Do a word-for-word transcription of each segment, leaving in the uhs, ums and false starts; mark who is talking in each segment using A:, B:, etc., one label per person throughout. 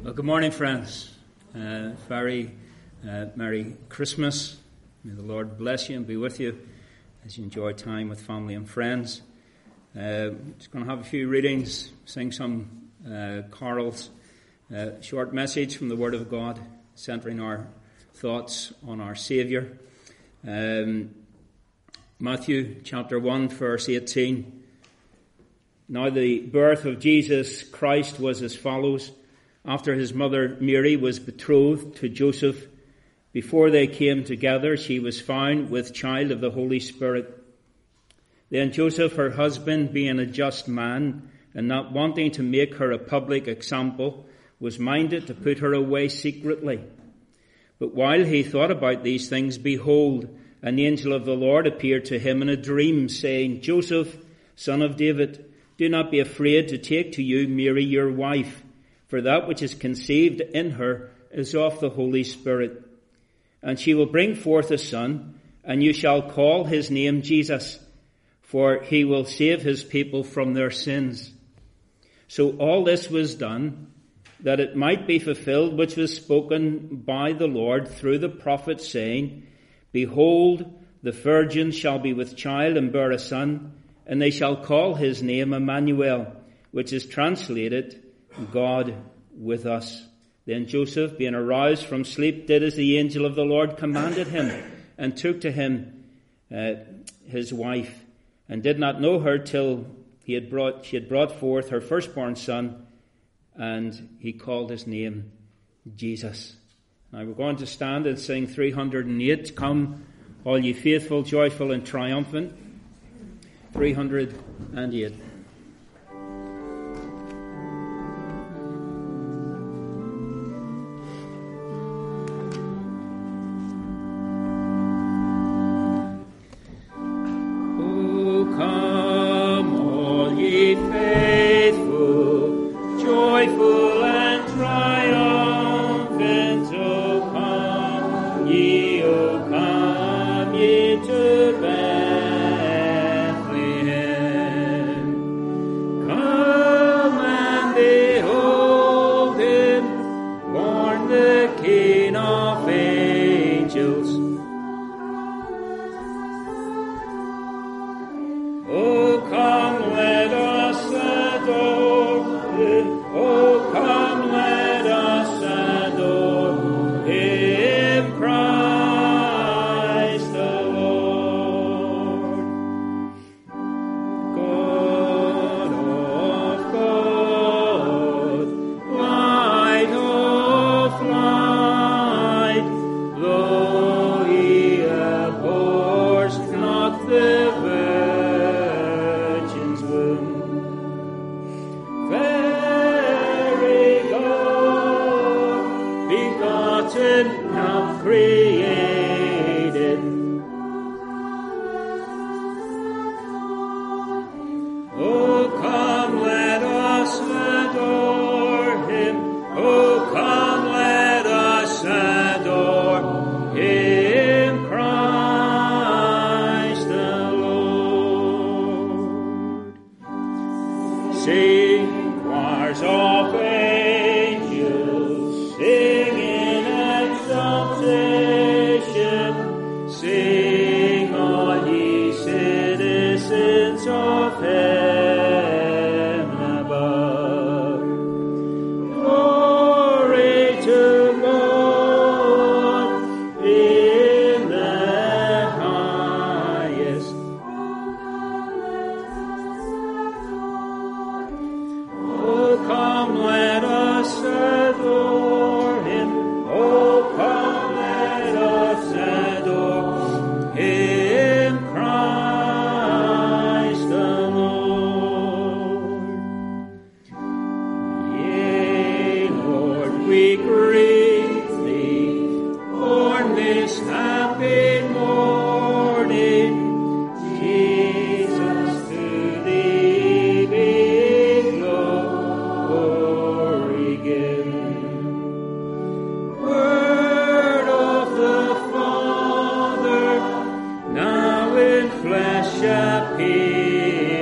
A: Well, good morning, friends. Uh, very uh, Merry Christmas. May the Lord bless you and be with you as you enjoy time with family and friends. Uh, just going to have a few readings, sing some uh, carols, uh, short message from the Word of God, centering our thoughts on our Saviour. Um, Matthew chapter one, verse eighteen. Now the birth of Jesus Christ was as follows. After his mother Mary was betrothed to Joseph, before they came together, she was found with child of the Holy Spirit. Then Joseph, her husband, being a just man, and not wanting to make her a public example, was minded to put her away secretly. But while he thought about these things, behold, an angel of the Lord appeared to him in a dream, saying, Joseph, son of David, do not be afraid to take to you Mary your wife, for that which is conceived in her is of the Holy Spirit. And she will bring forth a son, and you shall call his name Jesus, for he will save his people from their sins. So all this was done, that it might be fulfilled which was spoken by the Lord through the prophet, saying, Behold, the virgin shall be with child and bear a son, and they shall call his name Emmanuel, which is translated, God with us. Then Joseph, being aroused from sleep, did as the angel of the Lord commanded him, and took to him uh, his wife, and did not know her till he had brought she had brought forth her firstborn son, and he called his name Jesus. Now we're going to stand and sing three hundred eight. Come, all ye faithful, joyful, and triumphant. three hundred eight.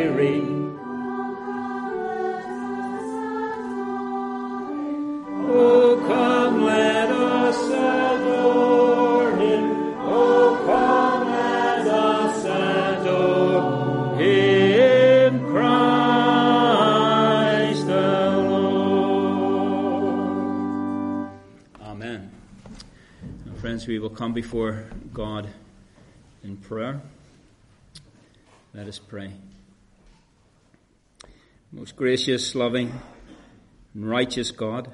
B: Oh
A: Friends, we will come before God in prayer. Let us pray. Most gracious, loving, and righteous God,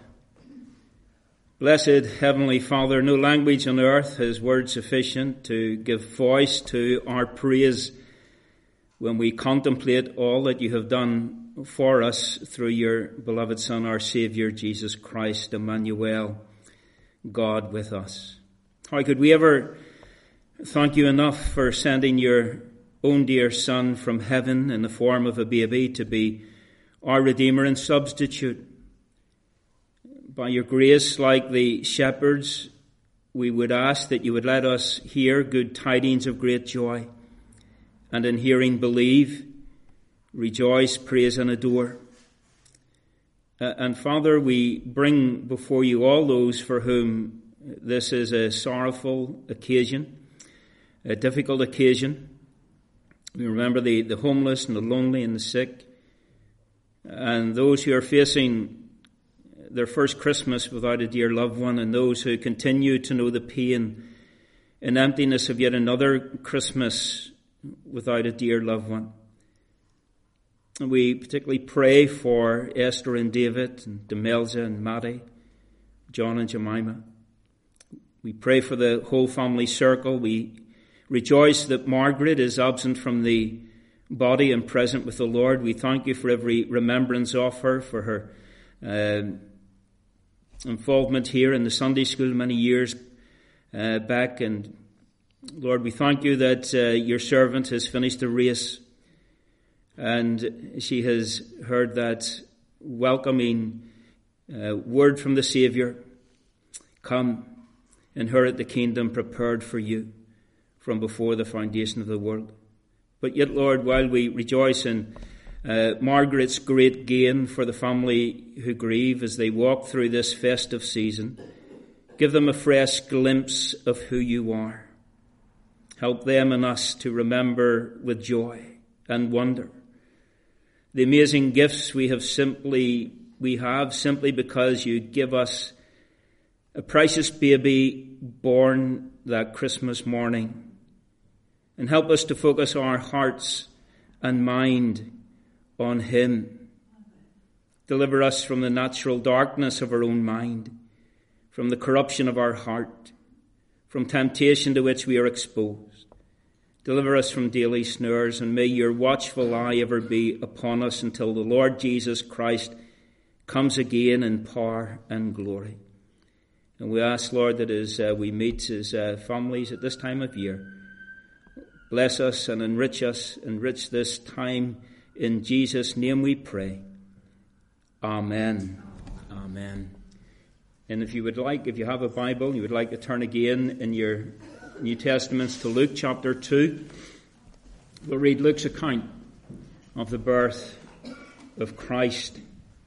A: blessed Heavenly Father, no language on earth has word sufficient to give voice to our praise when we contemplate all that you have done for us through your beloved Son, our Saviour, Jesus Christ, Emmanuel, God with us. How could we ever thank you enough for sending your own dear Son from heaven in the form of a baby to be our Redeemer and substitute? By your grace, like the shepherds, we would ask that you would let us hear good tidings of great joy, and in hearing believe, rejoice, praise, and adore. Uh, and Father, we bring before you all those for whom this is a sorrowful occasion, a difficult occasion. We remember the, the homeless and the lonely and the sick, and those who are facing their first Christmas without a dear loved one, and those who continue to know the pain and emptiness of yet another Christmas without a dear loved one. And we particularly pray for Esther and David, and Demelza and Matty, John and Jemima. We pray for the whole family circle. We rejoice that Margaret is absent from the body and present with the Lord. We thank you for every remembrance of her, for her uh, involvement here in the Sunday school many years uh, back. And Lord, we thank you that uh, your servant has finished the race, and she has heard that welcoming uh, word from the Saviour, come, inherit the kingdom prepared for you from before the foundation of the world. But yet, Lord, while we rejoice in uh, Margaret's great gain for the family who grieve as they walk through this festive season, give them a fresh glimpse of who you are. Help them and us to remember with joy and wonder the amazing gifts we have simply we have simply because you give us a precious baby born that Christmas morning. And help us to focus our hearts and mind on him. Deliver us from the natural darkness of our own mind, from the corruption of our heart, from temptation to which we are exposed. Deliver us from daily snares, and may your watchful eye ever be upon us until the Lord Jesus Christ comes again in power and glory. And we ask, Lord, that as uh, we meet as uh, families at this time of year, bless us and enrich us, enrich this time. In Jesus' name we pray. Amen. Amen. And if you would like, if you have a Bible, you would like to turn again in your New Testaments to Luke chapter two, we'll read Luke's account of the birth of Christ.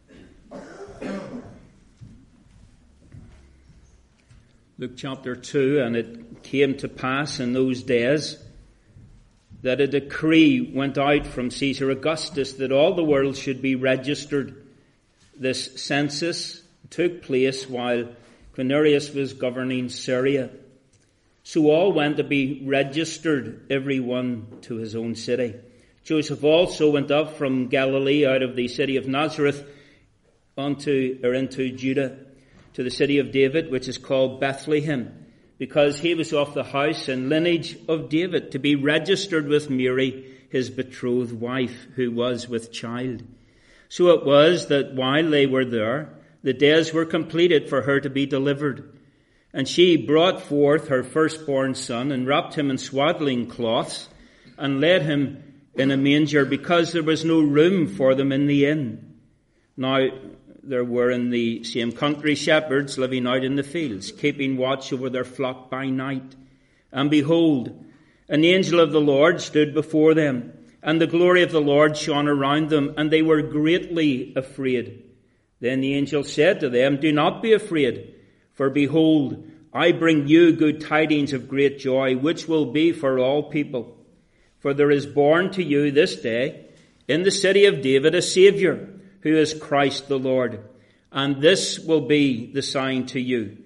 A: Luke chapter two, and it came to pass in those days that a decree went out from Caesar Augustus that all the world should be registered. This census took place while Quirinius was governing Syria. So all went to be registered, every one to his own city. Joseph also went up from Galilee out of the city of Nazareth unto or into Judah, to the city of David, which is called Bethlehem, because he was of the house and lineage of David, to be registered with Mary, his betrothed wife, who was with child. So it was that while they were there, the days were completed for her to be delivered. And she brought forth her firstborn son, and wrapped him in swaddling cloths, and laid him in a manger, because there was no room for them in the inn. Now there were in the same country shepherds living out in the fields, keeping watch over their flock by night. And behold, an angel of the Lord stood before them, and the glory of the Lord shone around them, and they were greatly afraid. Then the angel said to them, "Do not be afraid, for behold, I bring you good tidings of great joy, which will be for all people. For there is born to you this day in the city of David a Saviour, who is Christ the Lord. And this will be the sign to you.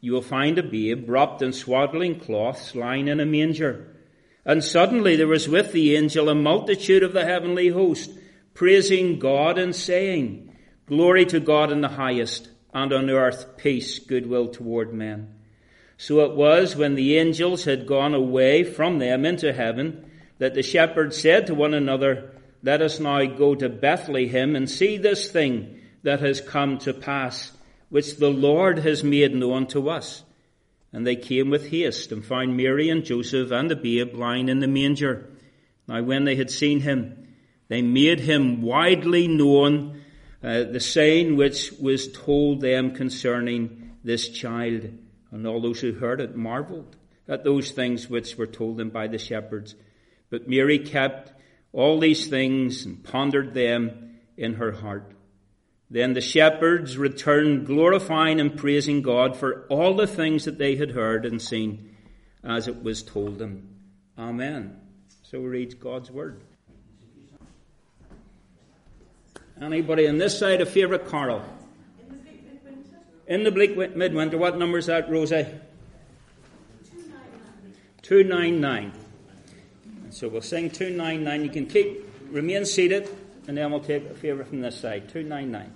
A: you will find a babe wrapped in swaddling cloths, lying in a manger." And suddenly there was with the angel a multitude of the heavenly host, praising God and saying, "Glory to God in the highest, and on earth peace, goodwill toward men." So it was, when the angels had gone away from them into heaven, that the shepherds said to one another, "Let us now go to Bethlehem and see this thing that has come to pass, which the Lord has made known to us." And they came with haste and found Mary and Joseph and the babe lying in the manger. Now when they had seen him, they made him widely known uh, the saying which was told them concerning this child. And all those who heard it marveled at those things which were told them by the shepherds. But Mary kept all these things and pondered them in her heart. Then the shepherds returned, glorifying and praising God for all the things that they had heard and seen, as it was told them. Amen. So reads God's word. Anybody on this side a favourite carol? In the bleak midwinter. What number is that, Rosie? two ninety-nine. And so we'll sing two ninety-nine. You can keep, remain seated, and then we'll take a favourite from this side. two ninety-nine.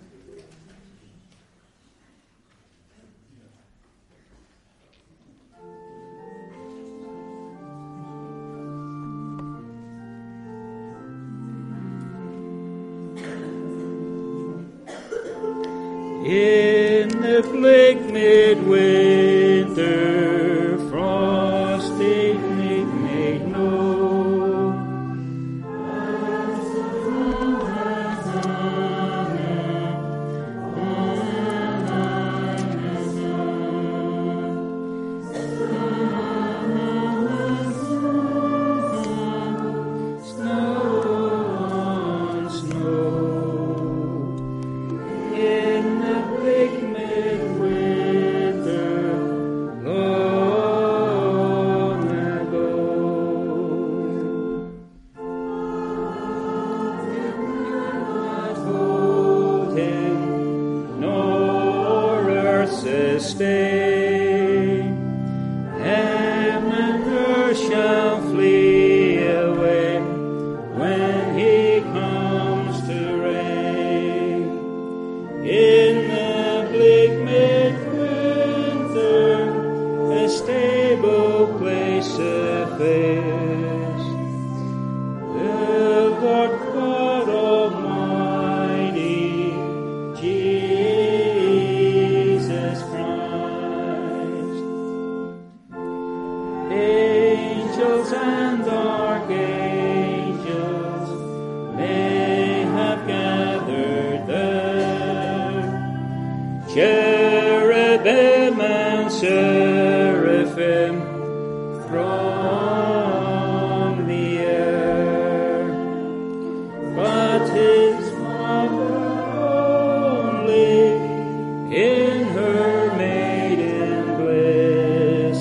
A: In the bleak midwinter, frosty night made known, snow on snow. In the bleak midwinter, long ago, not hold him, nor earth sustain. Heaven and earth shall flee away when he comes to reign. In the bleak midwinter, a stable place affairs. The Lord God Almighty, Jesus Christ. Angels and archangels may have gathered there. Cherubim and seraphim from the air, but his mother only in her maiden bliss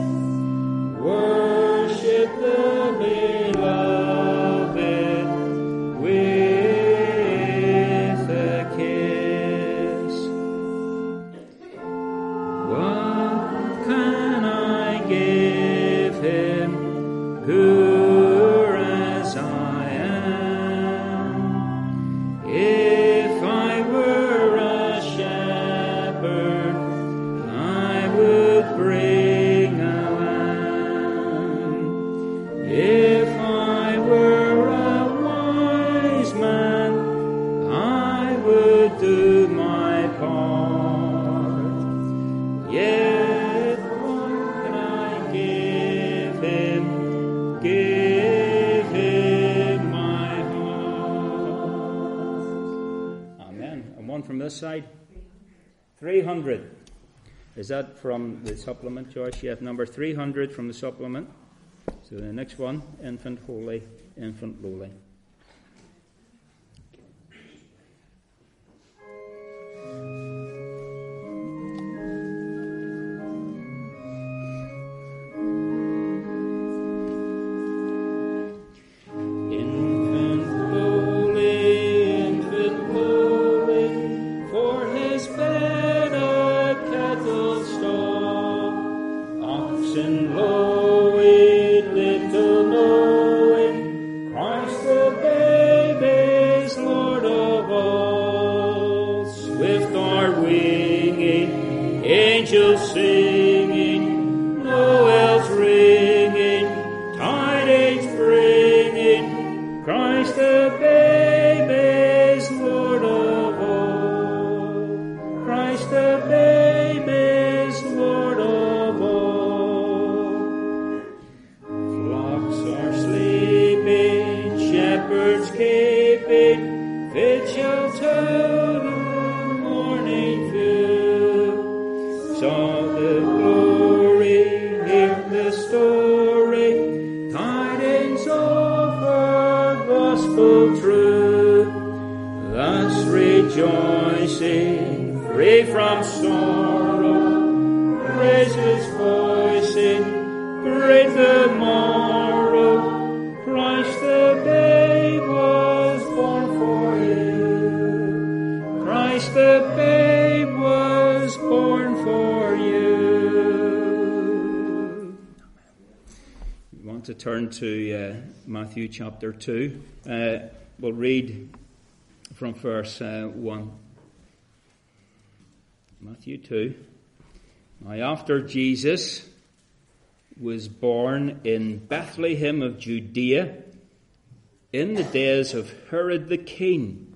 A: worship the beloved with a kiss. What can I give him, poor as I am? If I were a shepherd, I would bring a lamb. If I were a wise man, I would do my part. Yet what can I give him? Give him my heart. Amen. And one from this side. three hundred. Is that from the supplement, Josh? You have number three hundred from the supplement. So the next one, infant holy, infant lowly. Infant lowly, infant lowly, for his bed a kettle stone. angels singing, Noel's ringing, tidings bringing, Christ the babe is Lord of all. Christ the babe is Lord of all. Flocks are sleeping, shepherds keeping, vigil till the morning view. Saw the glory, hear the story, tidings of her gospel true. Thus rejoicing, free from sorrow, raise his voice in great the morrow. Christ the babe was born for you. Christ the babe was born for you. We want to turn to uh, Matthew chapter two. Uh, we'll read from verse uh, one. Matthew two. Now after Jesus was born in Bethlehem of Judea, in the days of Herod the king,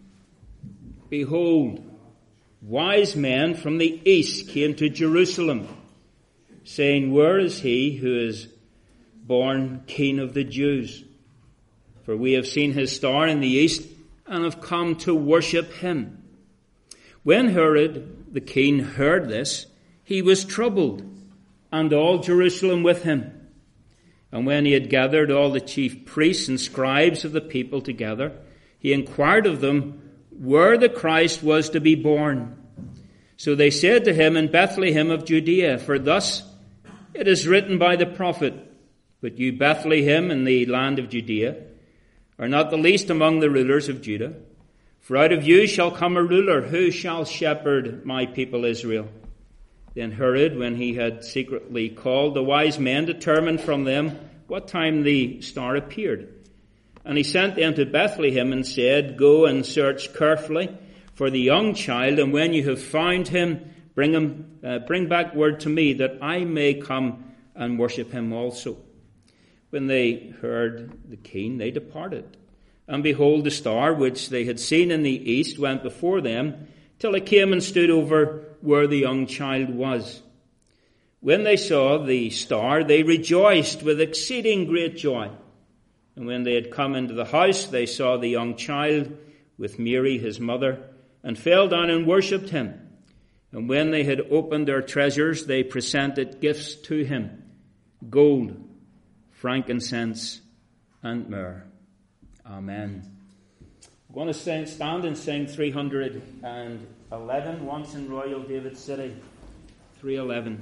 A: behold, wise men from the east came to Jerusalem, saying, Where is he who is born King of the Jews? For we have seen his star in the east and have come to worship him. When Herod the king heard this, he was troubled, and all Jerusalem with him. And when he had gathered all the chief priests and scribes of the people together, he inquired of them where the Christ was to be born. So they said to him, In Bethlehem of Judea, for thus it is written by the prophet, But you, Bethlehem, in the land of Judea, are not the least among the rulers of Judah. For out of you shall come a ruler who shall shepherd my people Israel. Then Herod, when he had secretly called the wise men, determined from them what time the star appeared. And he sent them to Bethlehem and said, Go and search carefully for the young child, and when you have found him, bring him, uh, bring back word to me, that I may come and worship him also. When they heard the king, they departed. And behold, the star which they had seen in the east went before them, till it came and stood over where the young child was. When they saw the star, they rejoiced with exceeding great joy. And when they had come into the house, they saw the young child with Mary his mother, and fell down and worshipped him. And when they had opened their treasures, they presented gifts to him, gold, frankincense, and myrrh. Amen. I'm going to sing, stand and sing three hundred eleven, Once in Royal David City, three eleven.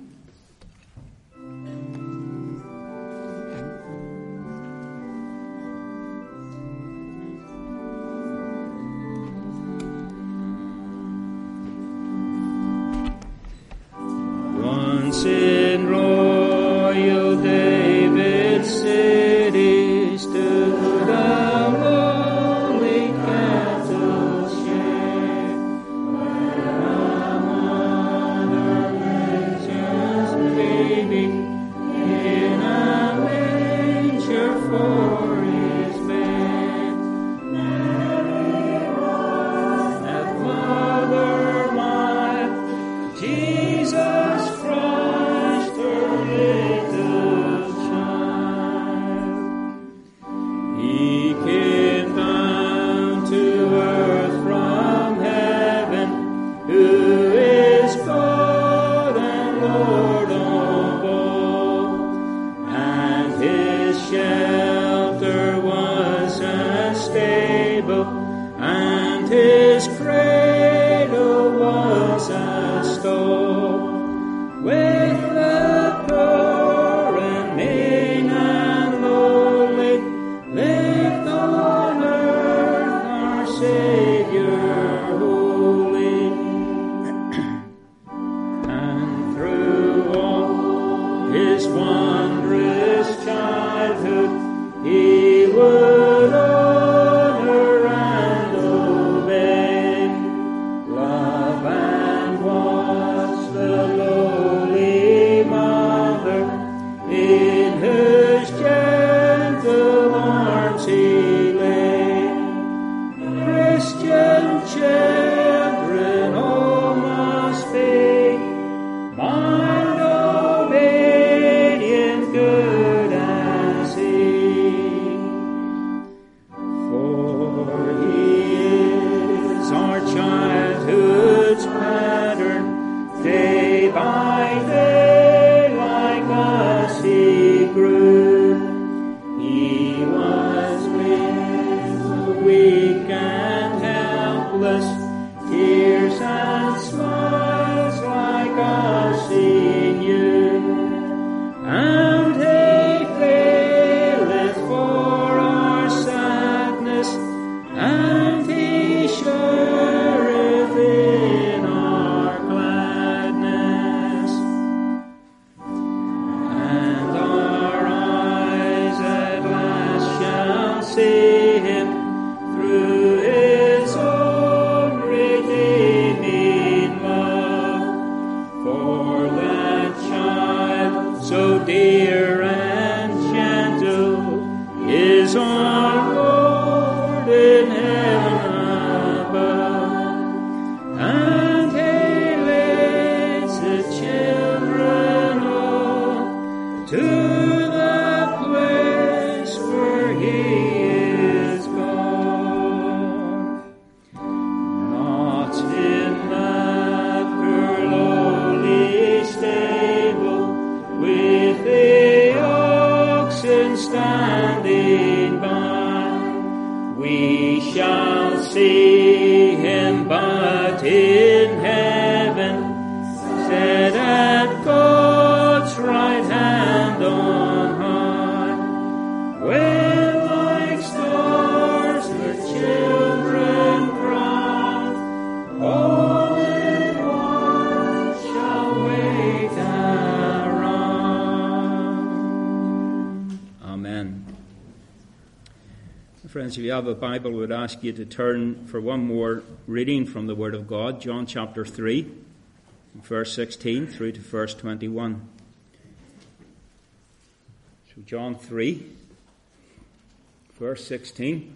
A: Once in Royal David City stood a lowly cattle shed, where a mother lay just baby in a manger for his bed. Mary was that mother mild, Jesus Christ, her little child. He came down to earth from heaven, who is God and Lord of all, and his shelter was a stable, and his cradle was a stall. by day like us he grew. He was with the weak and helpless, tears and smiles like us he knew. And he faileth for our sadness, and he shareth in our gladness. And our eyes at last shall see him through his own redeeming love. For that child so dear and gentle is our Lord in heaven above, and he leads the children all to the place where he is gone. Not in that poor lowly stable with the oxen standing by, we shall see him, but in heaven, set at God's right hand on high, when like stars the children cry, all in one shall wait around. Amen. Friends, if you have a Bible, I would ask you to turn for one more reading from the Word of God, John chapter three, verse sixteen through to verse twenty-one. So John three, verse sixteen.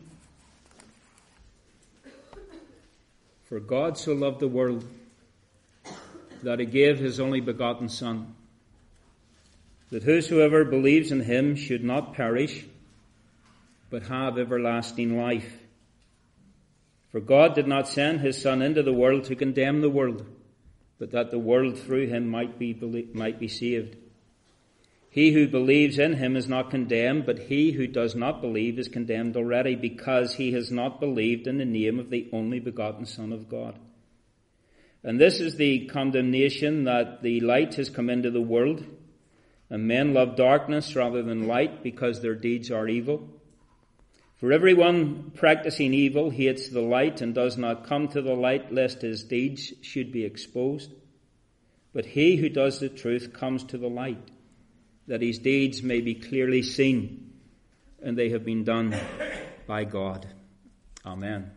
A: For God so loved the world that he gave his only begotten Son, that whosoever believes in him should not perish, but have everlasting life. For God did not send his Son into the world to condemn the world, but that the world through him might be might be saved. He who believes in him is not condemned, but he who does not believe is condemned already, because he has not believed in the name of the only begotten Son of God. And this is the condemnation, that the light has come into the world, and men love darkness rather than light, because their deeds are evil. For everyone practicing evil hates the light and does not come to the light, lest his deeds should be exposed. But he who does the truth comes to the light, that his deeds may be clearly seen, and they have been done by God. Amen.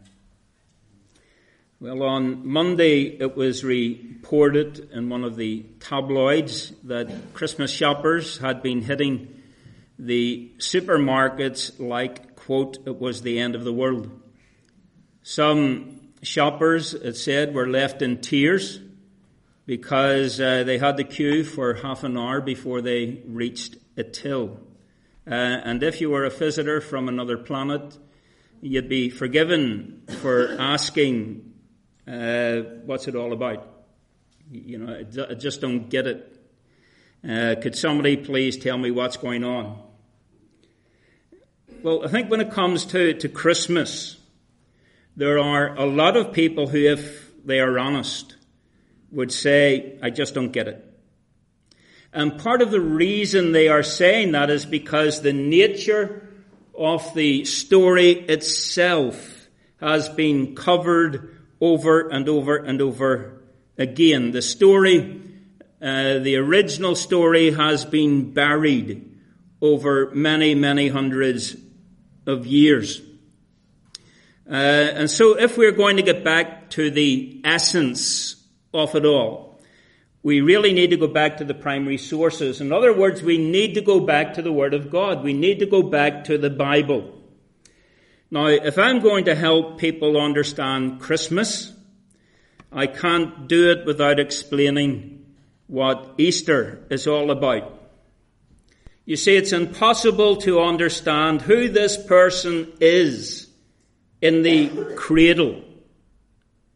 A: Well, on Monday it was reported in one of the tabloids that Christmas shoppers had been hitting the supermarkets like, quote, it was the end of the world. Some shoppers, it said, were left in tears because uh, they had to queue for half an hour before they reached a till. Uh, and if you were a visitor from another planet, you'd be forgiven for asking, uh, what's it all about? You know, I just don't get it. Uh, could somebody please tell me what's going on? Well, I think when it comes to, to Christmas, there are a lot of people who, if they are honest, would say, I just don't get it. And part of the reason they are saying that is because the nature of the story itself has been covered over and over and over again. The story, uh, the original story has been buried over many, many hundreds of years. Uh, and so if we're going to get back to the essence of it all, we really need to go back to the primary sources. In other words, we need to go back to the Word of God. We need to go back to the Bible. Now, if I'm going to help people understand Christmas, I can't do it without explaining what Easter is all about. You see, it's impossible to understand who this person is in the cradle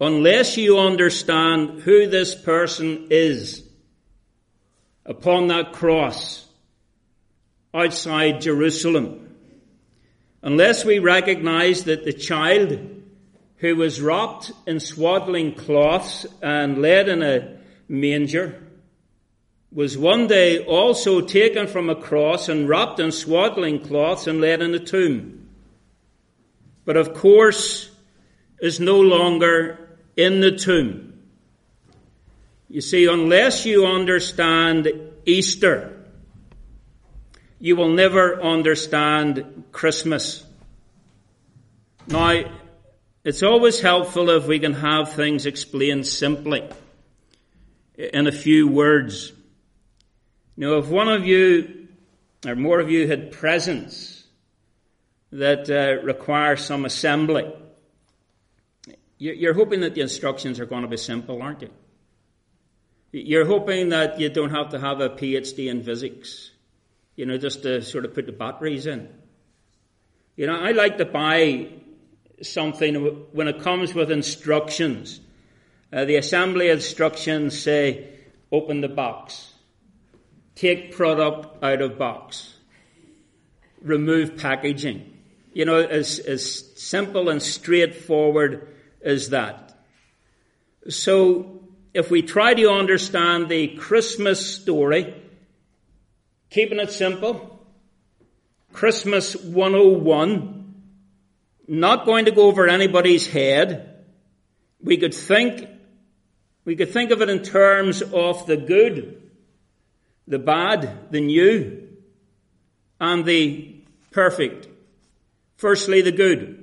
A: unless you understand who this person is upon that cross outside Jerusalem, unless we recognize that the child who was wrapped in swaddling cloths and laid in a manger was one day also taken from a cross and wrapped in swaddling cloths and laid in a tomb, but of course is no longer in the tomb. You see, unless you understand Easter, you will never understand Christmas. Now, it's always helpful if we can have things explained simply, in a few words. You know, if one of you, or more of you, had presents that uh, require some assembly, you're hoping that the instructions are going to be simple, aren't you? You're hoping that you don't have to have a P H D in physics, you know, just to sort of put the batteries in. You know, I like to buy something when it comes with instructions. Uh, the assembly instructions say, open the box, take product out of box, remove packaging. You know, as, as simple and straightforward as that. So, if we try to understand the Christmas story, keeping it simple, Christmas one oh one, not going to go over anybody's head, we could think, we could think of it in terms of the good, the bad, the new, and the perfect. Firstly, the good.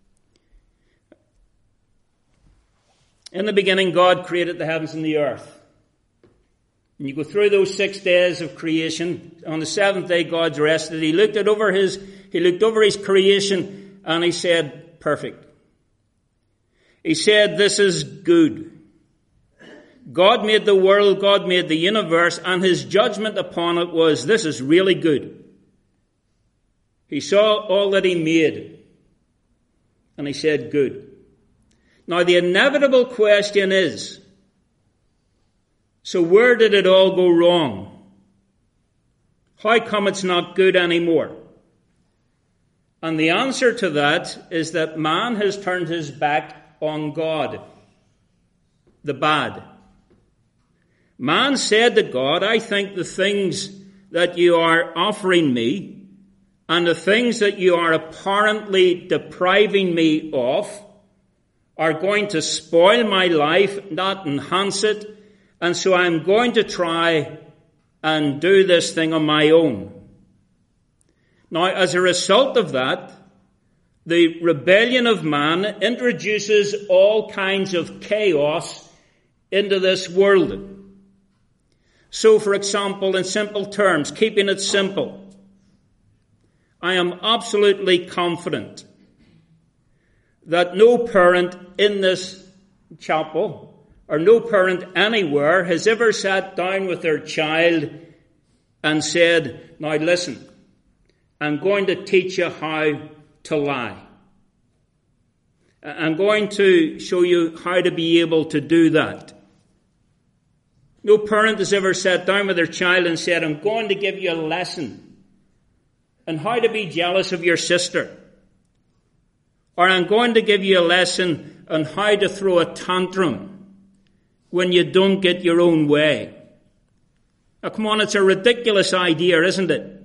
A: In the beginning, God created the heavens and the earth. And you go through those six days of creation. On the seventh day, God rested. He looked at over his, he looked over his creation and he said, perfect. He said, this is good. God made the world, God made the universe, and his judgment upon it was, this is really good. He saw all that he made, and he said, good. Now, the inevitable question is, so where did it all go wrong? How come it's not good anymore? And the answer to that is that man has turned his back on God, the bad. Man said to God, I think the things that you are offering me and the things that you are apparently depriving me of are going to spoil my life, not enhance it, and so I'm going to try and do this thing on my own. Now, as a result of that, the rebellion of man introduces all kinds of chaos into this world. So, for example, in simple terms, keeping it simple, I am absolutely confident that no parent in this chapel or no parent anywhere has ever sat down with their child and said, now listen, I'm going to teach you how to lie. I'm going to show you how to be able to do that. No parent has ever sat down with their child and said, I'm going to give you a lesson on how to be jealous of your sister. Or I'm going to give you a lesson on how to throw a tantrum when you don't get your own way. Now, come on, it's a ridiculous idea, isn't it?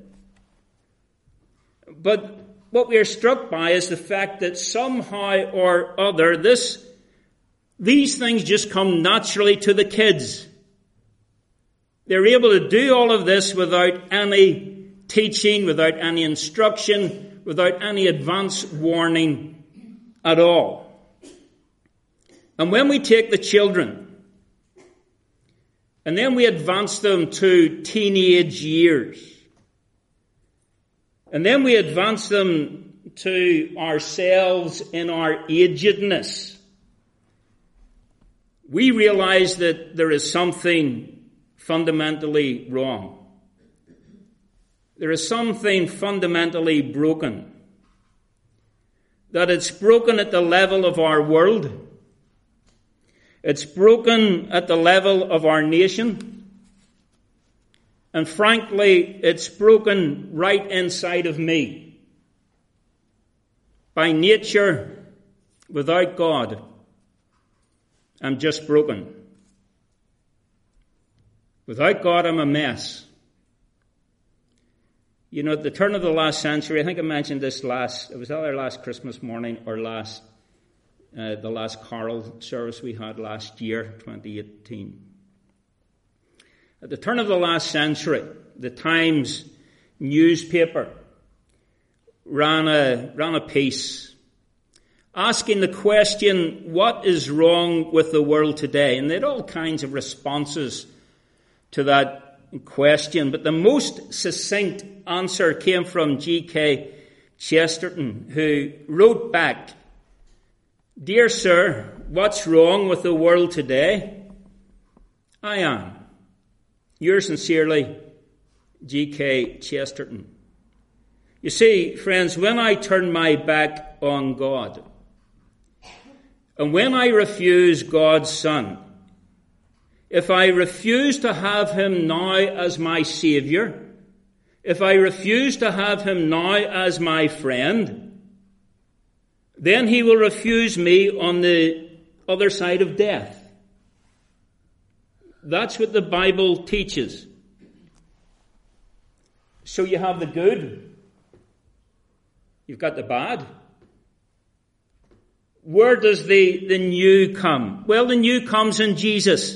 A: But what we are struck by is the fact that somehow or other, this, these things just come naturally to the kids. They're able to do all of this without any teaching, without any instruction, without any advance warning at all. And when we take the children and then we advance them to teenage years, and then we advance them to ourselves in our agedness, we realize that there is something fundamentally wrong. There is something fundamentally broken. That it's broken at the level of our world. It's broken at the level of our nation. And frankly, it's broken right inside of me. By nature, without God, I'm just broken. Without God, I'm a mess. You know, at the turn of the last century, I think I mentioned this last, it was either last Christmas morning or last, uh, the last carol service we had last year, twenty eighteen. At the turn of the last century, the Times newspaper ran a, ran a piece asking the question, what is wrong with the world today? And they had all kinds of responses to that question. But the most succinct answer came from G K Chesterton, who wrote back, "Dear sir, what's wrong with the world today? I am. Yours sincerely, G K Chesterton." You see, friends, when I turn my back on God, and when I refuse God's Son, if I refuse to have him now as my Saviour, if I refuse to have him now as my friend, then he will refuse me on the other side of death. That's what the Bible teaches. So you have the good, you've got the bad. Where does the, the new come? Well, the new comes in Jesus.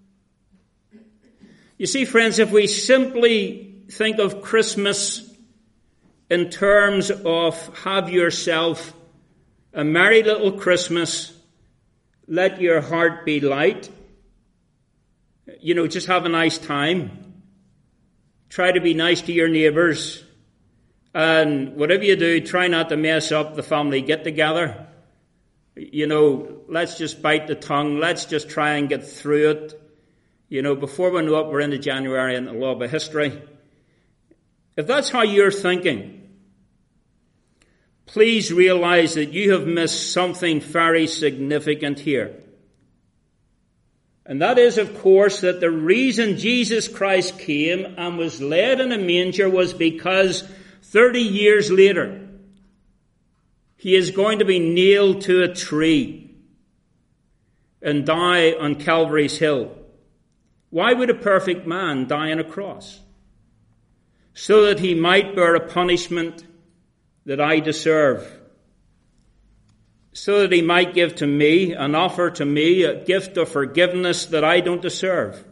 A: You see, friends, if we simply think of Christmas in terms of have yourself a merry little Christmas, let your heart be light, you know, just have a nice time, try to be nice to your neighbours, and whatever you do, try not to mess up the family get-together. You know, let's just bite the tongue, let's just try and get through it. You know, before we know it, we're into January and a little bit of history. If that's how you're thinking, please realize that you have missed something very significant here. And that is, of course, that the reason Jesus Christ came and was laid in a manger was because thirty years later, he is going to be nailed to a tree and die on Calvary's Hill. Why would a perfect man die on a cross? So that he might bear a punishment that I deserve. So that he might give to me, and offer to me, a gift of forgiveness that I don't deserve.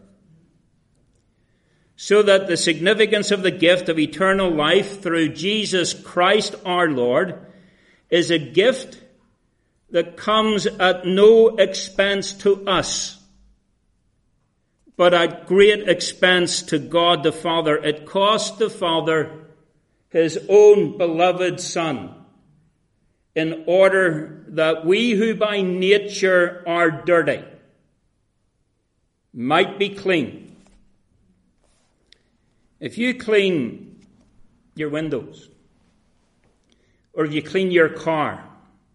A: So that the significance of the gift of eternal life through Jesus Christ our Lord is a gift that comes at no expense to us, but at great expense to God the Father. It cost the Father his own beloved Son in order that we who by nature are dirty might be clean. If you clean your windows, or if you clean your car,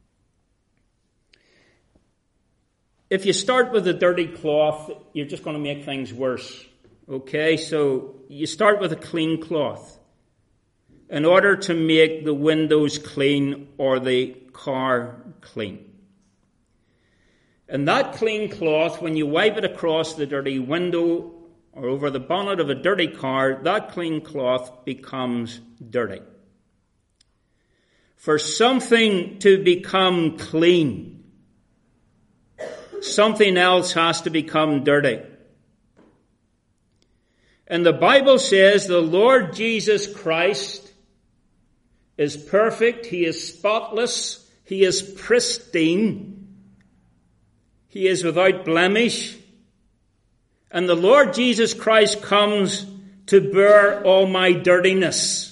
A: if you start with a dirty cloth, you're just going to make things worse. Okay, so you start with a clean cloth in order to make the windows clean or the car clean. And that clean cloth, when you wipe it across the dirty window or over the bonnet of a dirty car, that clean cloth becomes dirty. For something to become clean, something else has to become dirty. And the Bible says the Lord Jesus Christ is perfect, he is spotless, he is pristine, he is without blemish. And the Lord Jesus Christ comes to bear all my dirtiness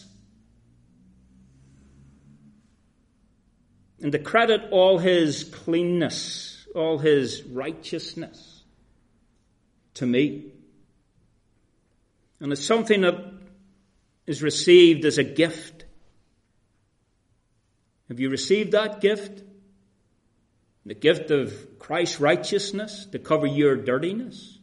A: and to credit all his cleanness, all his righteousness to me. And it's something that is received as a gift. Have you received that gift? The gift of Christ's righteousness to cover your dirtiness.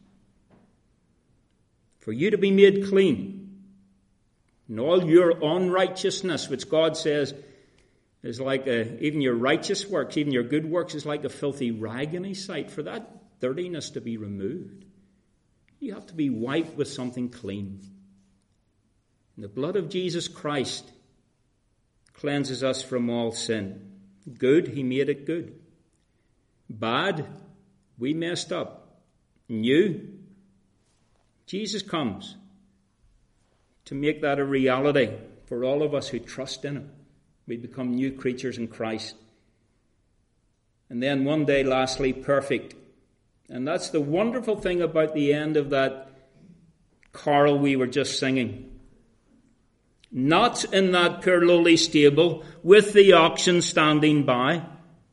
A: For you to be made clean. And all your unrighteousness, which God says is like a, even your righteous works, even your good works is like a filthy rag in his sight. For that dirtiness to be removed, you have to be wiped with something clean. And the blood of Jesus Christ cleanses us from all sin. Good, he made it good. Bad, we messed up. New, Jesus comes to make that a reality for all of us who trust in him. We become new creatures in Christ. And then one day, lastly, perfect. And that's the wonderful thing about the end of that carol we were just singing. Not in that poor lowly stable with the oxen standing by.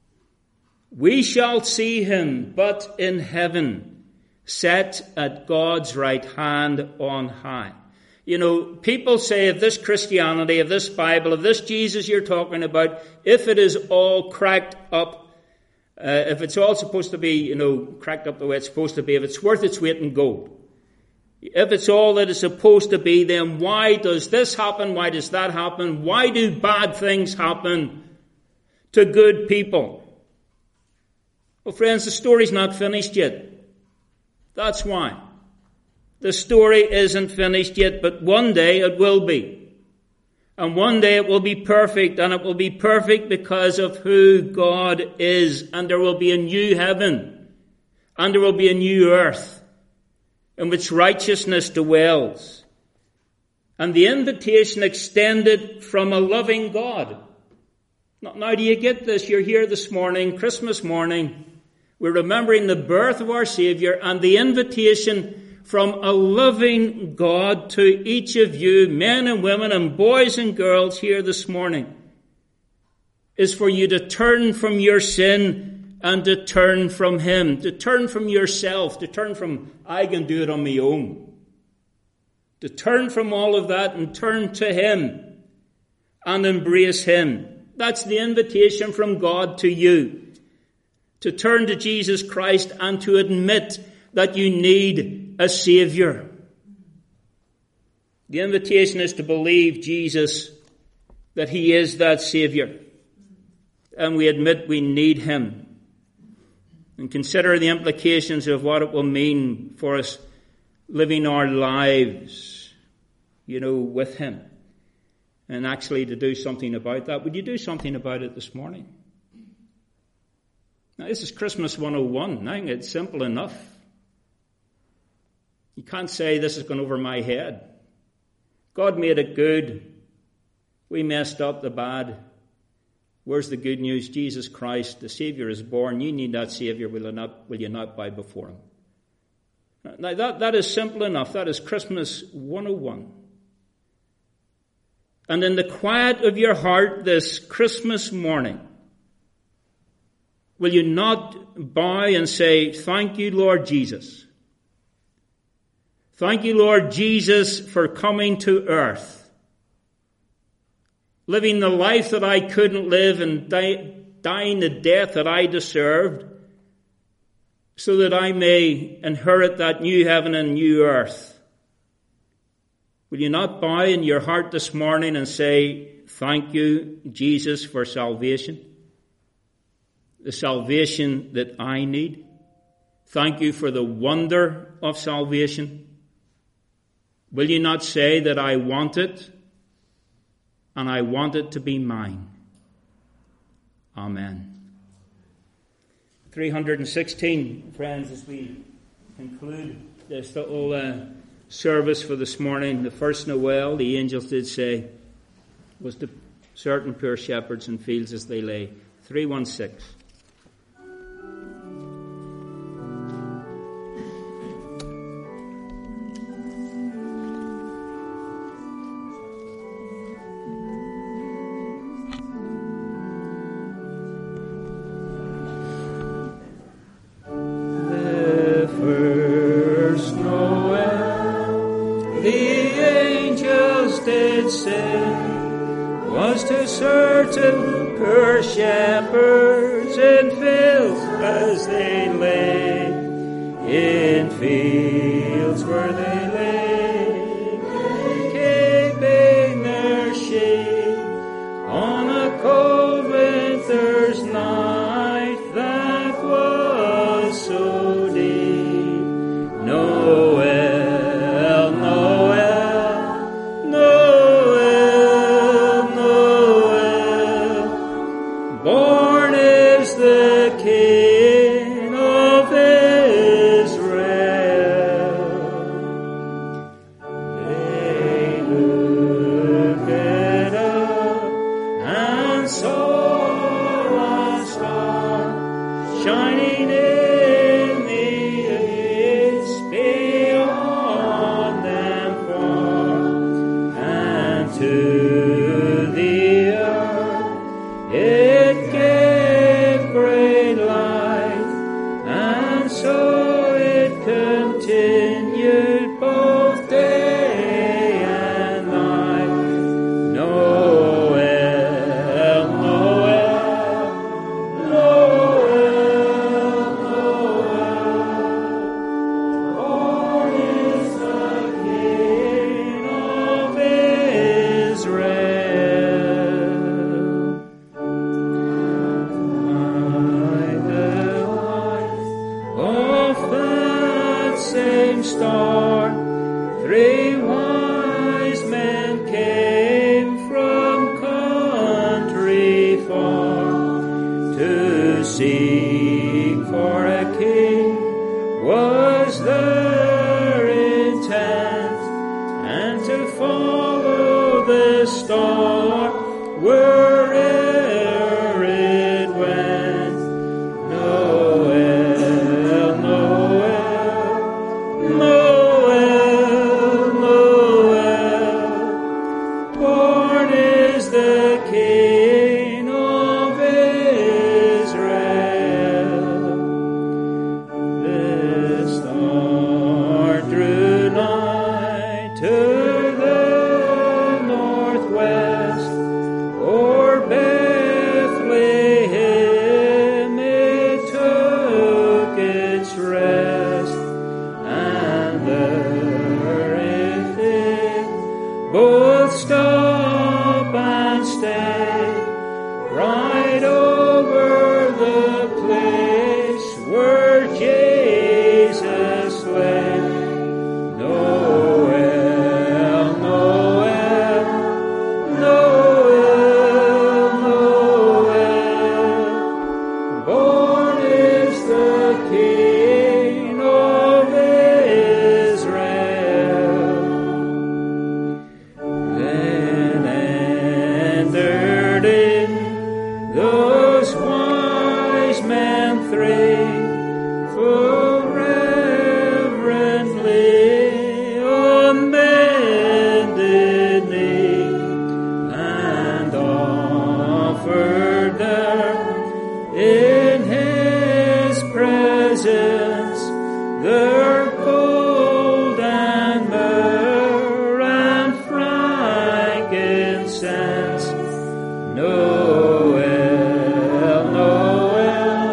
A: We shall see him, but in heaven, set at God's right hand on high. You know, people say of this Christianity, of this Bible, of this Jesus you're talking about, if it is all cracked up, uh, if it's all supposed to be, you know, cracked up the way it's supposed to be, if it's worth its weight in gold, if it's all that it's supposed to be, then why does this happen? Why does that happen? Why do bad things happen to good people? Well, friends, the story's not finished yet. That's why. The story isn't finished yet, but one day it will be. And one day it will be perfect, and it will be perfect because of who God is. And there will be a new heaven, and there will be a new earth in which righteousness dwells. And the invitation extended from a loving God. Now, now do you get this? You're here this morning, Christmas morning. We're remembering the birth of our Savior and the invitation from a loving God to each of you, men and women and boys and girls here this morning, is for you to turn from your sin and to turn from him, to turn from yourself, to turn from, I can do it on my own, to turn from all of that and turn to him and embrace him. That's the invitation from God to you. To turn to Jesus Christ and to admit that you need a Savior. The invitation is to believe Jesus, that he is that Savior. And we admit we need him. And consider the implications of what it will mean for us living our lives, you know, with him. And actually to do something about that. Would you do something about it this morning? Now, this is Christmas one oh one. I think it's simple enough. You can't say this has gone over my head. God made it good. We messed up the bad. Where's the good news? Jesus Christ, the Savior, is born. You need that Savior. Will you not, will you not bow before him? Now, that, that is simple enough. That is Christmas one oh one. And in the quiet of your heart this Christmas morning, will you not bow and say, thank you, Lord Jesus. Thank you, Lord Jesus, for coming to earth. Living the life that I couldn't live and die, dying the death that I deserved, so that I may inherit that new heaven and new earth. Will you not bow in your heart this morning and say, thank you, Jesus, for salvation? The salvation that I need. Thank you for the wonder of salvation. Will you not say that I want it, and I want it to be mine? Amen. three hundred sixteen, friends, as we conclude this little uh, service for this morning, the first Noel, the angels did say, was to certain poor shepherds in fields as they lay. three one six.
B: Was to certain
A: poor shepherds in fields as they lay, in fields where they lay, keeping their sheep on a cold winter's night that was so deep. Noel, Noel, Noel, Noel, born is the King of Israel. They looked up and saw a star shining in the east beyond them far, and to the earth it gave great light, and so it continued both day and night. Noel, Noel, Noel, Noel, born is the King of Israel. By the light of that same star, three wise men came from country far to seek for a king was their intent, and to follow the star where'er it went. Noel, Noel, Noel, Noel, born is the King of Israel. The star drew nigh to the northwest, o'er Bethlehem it took its rest, and there it did both stop and stay, right over the place where Jesus lay. Noel, Noel, Noel, Noel, born is the King of Israel. Then entered in those wise men three, full reverently on bended knee, and offered there in his presence their gold and myrrh and frankincense. Noel, Noel,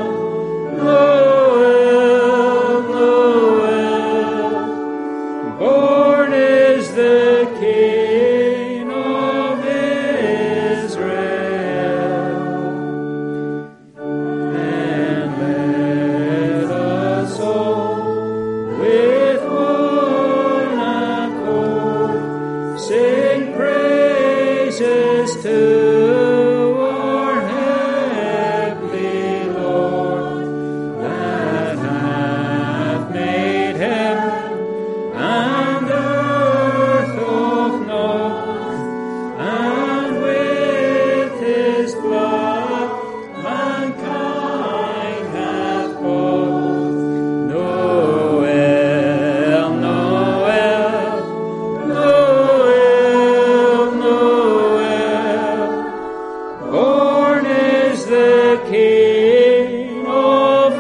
A: Noel, Noel, born is the King of Israel. And let us all with one accord sing praises to our heavenly Lord, that hath made heaven and earth of naught, and with his blood mankind hath bought. Noel, Noel, Noel, Noel, born is the King of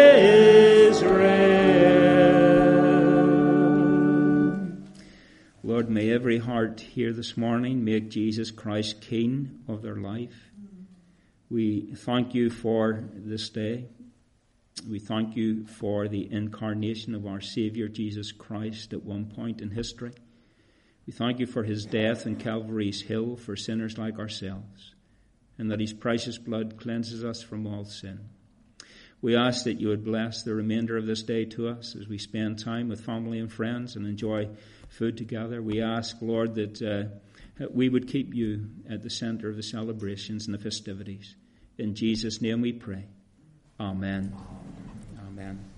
A: Israel. Lord, may every heart here this morning make Jesus Christ King of their life. We thank you for this day. We thank you for the incarnation of our Saviour, Jesus Christ, at one point in history. We thank you for his death on Calvary's Hill for sinners like ourselves, and that his precious blood cleanses us from all sin. We ask that you would bless the remainder of this day to us as we spend time with family and friends and enjoy food together. We ask, Lord, that uh, we would keep you at the center of the celebrations and the festivities. In Jesus' name we pray. Amen. Amen.